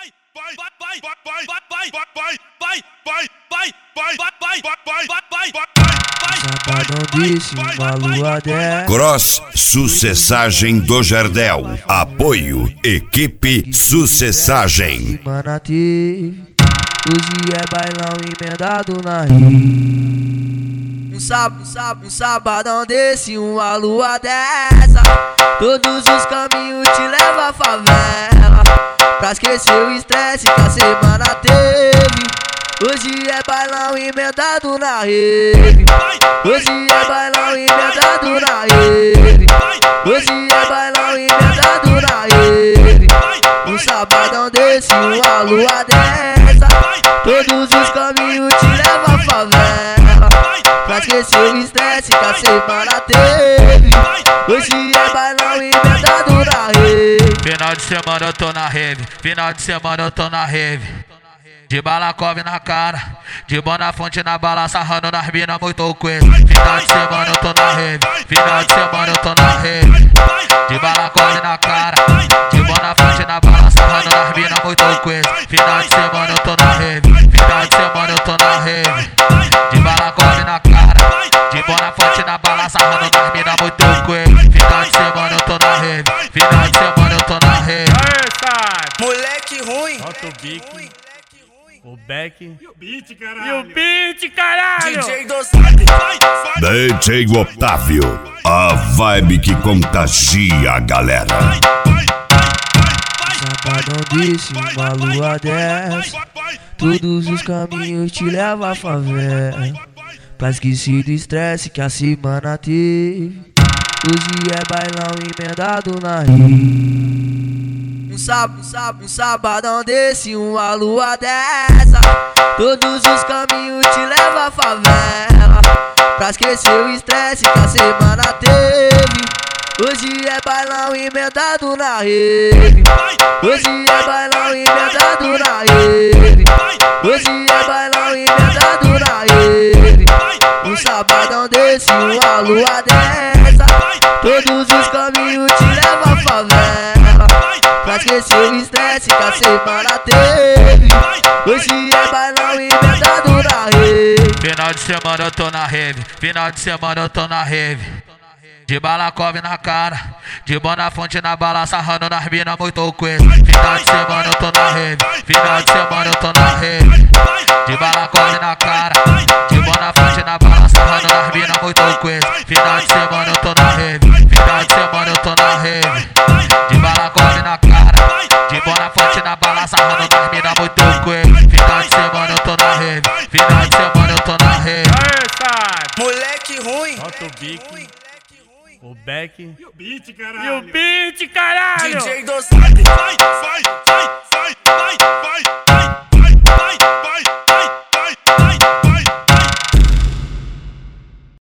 Sabadão disse uma lua dessa. Cross Sucessagem do Jardel. Apoio Equipe Sucessagem. Semana teve, hoje é bailão emendado na rima. Um sabadão desse, uma lua dessa. Todos os caminhos te levam à favela, pra esquecer o estresse que a semana teve. Hoje é bailão emendado na rede. Hoje é bailão emendado na rede. Hoje é bailão emendado na rede. Um sabadão desse, uma lua dessa. Todos os caminhos te levam à favela, pra esquecer o estresse que a semana teve. Hoje é bailão emendado na rede. Final de semana eu tô na rave, final de semana eu tô na rave. De balacove na cara, de Bonafonte na bala, sarrando nas mina muito coisa. Final de semana eu tô na rave, final de semana eu tô na rave. De balacove na cara, de Bonafonte na bala, sarrando nas mina muito coisa. Final de semana eu tô na rave, final de semana eu tô na rave. De balacove na cara, de Bonafonte na bala, sarrando nas mina muito coisa. Final de semana eu tô na rave, final de semana eu tô na rave. Moleque ruim, Bota o bico, o back e o beat, caralho. e o beat, caralho! DJ Dosado. DJ Otávio. A vibe que contagia a galera. Sabadão disse uma lua dessa. Todos os caminhos te levam à favela, pra esquecer do estresse que a semana teve. Hoje é bailão emendado na rima. Um sabadão desse, uma lua dessa. Todos os caminhos te levam à favela, pra esquecer o estresse que a semana teve. Hoje é bailão emendado na rede. Hoje é bailão emendado na rede. Hoje é bailão emendado na rede. Um sabadão desse, uma lua dessa. Todos os caminhos te levam à favela, pra esquecer o estresse que a semana teve. Hoje é bailão emendado na rede. Final de semana eu tô na rave, final de semana eu tô na rave. De balacove na cara, de Bonafonte na bala, sarrando nas mina muito coisa. Final de semana eu tô na rave, final de semana eu tô na rave. De balacove na cara, de Bonafonte na bala, sarrando nas mina muito coisa. Final de semana eu tô na rave, final de semana eu tô na rave. De balacove na cara, de Bonafonte na bala, sarrando nas mina muito coisa. Final de semana eu tô na rave, final de semana eu tô na rave. Moleque ruim, Bota o bico, o back e o beat, e caralho. o beat, caralho! DJ Dosado.